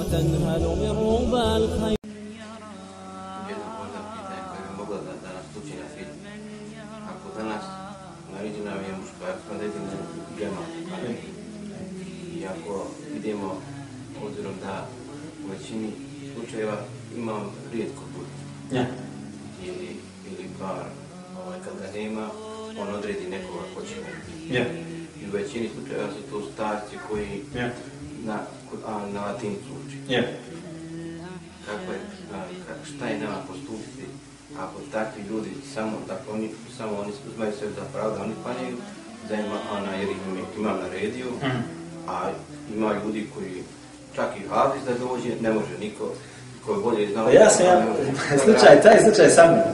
وتنهل من ربى الخير. Ako danas naiđe nam je muškarac, pa da idemo u džemat, i ako vidimo, obzirom da u većini slučajeva imam rijetko put, ili par, kad ga nema, on odredi nekoga ko će mu. I u većini slučajeva su to starci koji na latinicu uči. Šta je nama postupiti ako takvi ljudi oni uzmaju se za pravo da oni klanjaju, da jer imam naredio, a ima ljudi koji čak i hafiz da dođe, ne može niko koji bolje znao. Taj slučaj sam mi.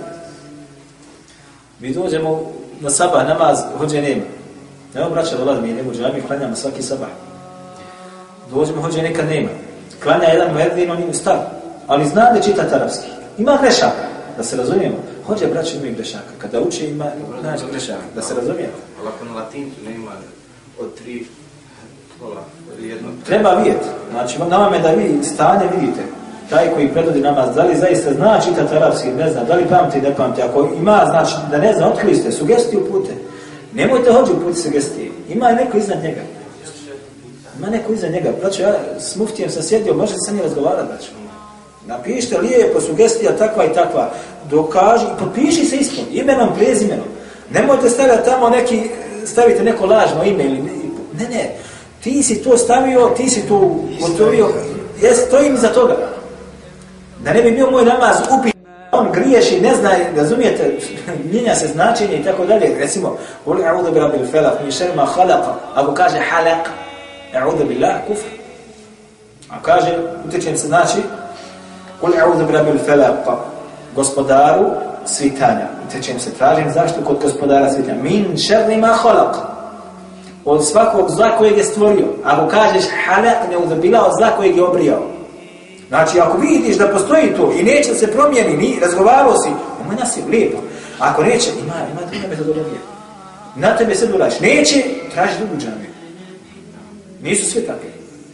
Mi dođemo na sabah namaz, hođe nema. Evo braća dolazi, mi idemo u džami, klanjamo svaki sabah. Dođemo, hođe nekad nema. Klanja jedan muedzin, on ima stav, ali zna da čita arapski. Ima grešaka, da se razumijemo. Hođe braća imaju grešaka. Kada uče ima grešaka, da se razumijemo. Ali ako na latincu nema od 3 slola, jednog... Treba vidjeti. Znači, na vama je da vi stanje vidite. Taj koji predvodi namaz, da li zaista zna čitati arapski, ne zna, da li pamti, ne pamti. Ako ima, znači da ne zna, otkrili ste, sugestiju upute. Nemojte hođe uputiti sugestije. Ima neko iznad njega. Ima neko iznad njega. Braćo, ja s muftijem sam sjedio, možete sa njim razgovarati, braćo. Napišite lijepo sugestija takva i takva. Dokaži, potpiši se ispod, imenom, prezimenom. Nemojte staviti tamo stavite neko lažno ime ili ne. Ti si to stavio, ti si to gotovio. Stojim iza toga. Da ne bi bio moj namaz upit, on griješi, ne zna, razumijete, mijenja se značenje i tako dalje. Recimo, Kul a'udhu bi rabbil falaq min sharri ma khalaqa. Ako kaže halaq, a'udhu billah, kufr. A kaže, utječem se znači, Kul a'udhu bi rabbil falaq, gospodaru svitanja. Utječem se, tražim zaštitu kod gospodara svitanja. Min sharri ma khalaq. Od svakog zla kojeg je stvorio. Ako kažeš halaq, ne uzabila od zla kojeg je obrijao. Znači, ako vidiš da postoji to i neće se promijeni, ni razgovarao si, umanja si lijepo. Ako neće, ima druga metodologija. Na tebe se dolaš. Neće, traži drugu džamiju. Nisu sve takve.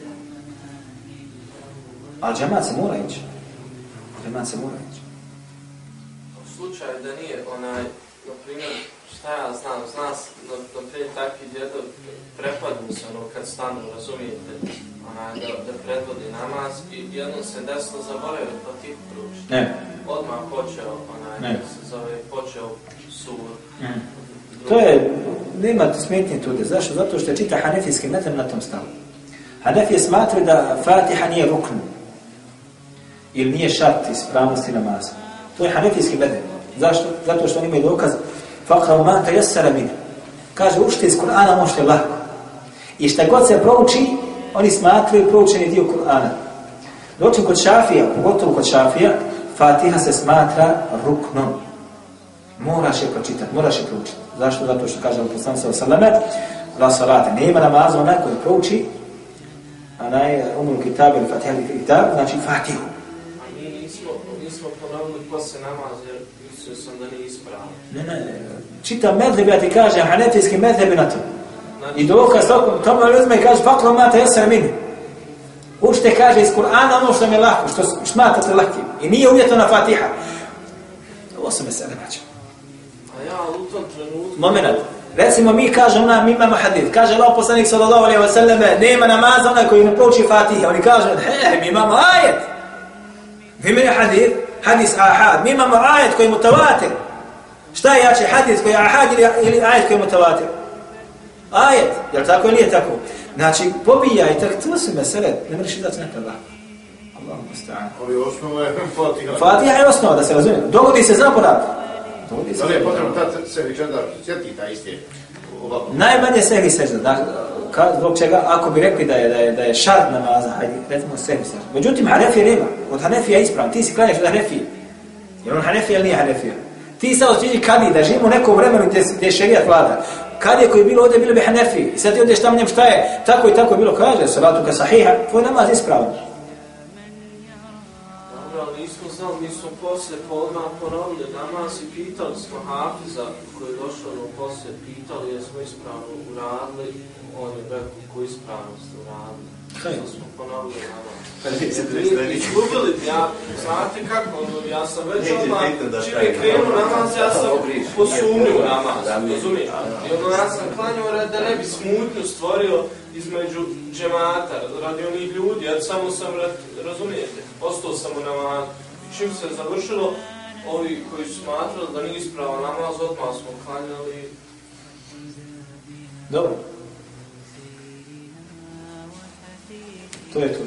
Ali džamat se mora ići. U slučaju da nije na primjer, šta ja znam, na primjer takvi djedo prepadnu se kad stanu, razumijete, da predvodi namaz i jednom se desno zaboravio pa ti pruči. Odmah počeo sur. To je, nema smetnje tude. Zašto? Zato što je čita hanefijski metem na tom stavu. Hanefije smatraju da Fatiha nije rukn ili nije šart ispravnosti namaza. To je hanefijski metem. Zašto? Zato što oni imaju dokaz Faqra'u ma tayassara min. Kaže, učite iz Kur'ana možete lako. I šta god se prouči, oni smatraju proučeni dio Kur'ana. Dočim kod Šafija, pogotovo kod Šafija, Fatiha se smatra ruknom. Moraš je pročitati, moraš je proučiti. Zašto? Zato što kaže poslanik sallallahu alejhi ve sellem, la salata, nema namaza onaj koji prouči, umul kitab ili Fatiha ili kitab, znači Fatihu. A mi nismo ponovili posle namaza, jer mislio sam da nije ispravno. Ne. Čitam medheb, ja ti kažem, hanefijski medheb na to. I dokaz tamo uzme i kaže, Faqra'u ma tayassara min. Učite, kaže, iz Kur'ana ono što mi je lako, što smatrate lakim. I nije uvjetovana Fatiha. Ovo su mesele, braćo. A ja u tom trenutku... Moment. Recimo mi kažemo, mi imamo hadith. Kaže Allah poslanik sallallahu alejhi ve sellem, nema namaza onaj koji ne prouči Fatiha. Oni kažu, mi imamo ajet. Vi imaju hadith ahad. Mi imamo ajet koji je mutawatir. Šta je jače, hadith koji je ahad ili ajet koji je mutawatir? Ajet, jel tako ili nije tako? Znači, pobijaj, tako to su mesele, ne mreš izaći nekada lako. Allahu musta'an. Ali osnova je Fatiha. Fatiha je osnova, da se razumije. Dogodi se zaborav. Da li je potrebno tad se vičanda sjeti ta isti ovako? Najmanje sehvi sežda. Zbog čega, ako bi rekli da je šart namaza, hajde, recimo sehvi sežda. Međutim, Hanefija nema. Od Hanefija je ispravan. Ti si klanjaš od Hanefije. Jer on Hanefija ili nije Hanefija? Ti sad otiđi kadi, da živimo u nekom vremenu gdje šerijat vlada. Kad je koji bilo ovdje, bilo bi Hanefiji. I sad ti odeš tamo njem šta je, tako i tako je bilo, kaže, salatu ka sahiha, tvoj namaz ispravan. Dobro, ali nismo znali, mi smo poslije odmah ponovili namaz i pitali smo Hafiza koji je došao poslije, pitali jesmo ispravno uradili, on je rekao koju ispravnost uradili. što smo ponovili namaz. Mi izgubili, znate kako, ja sam već odmah, čim je krenuo namaz, ja sam posumnio namaz, razumiješ? I ja sam klanjao da ne bi smutnju stvorio između džemata, radi onih ljudi, ja samo sam, razumijete, ostao sam u namazu. Čim se završilo, ovi koji su smatrali da nije ispravan namaz, odmah smo klanjali. Dobro. To je to.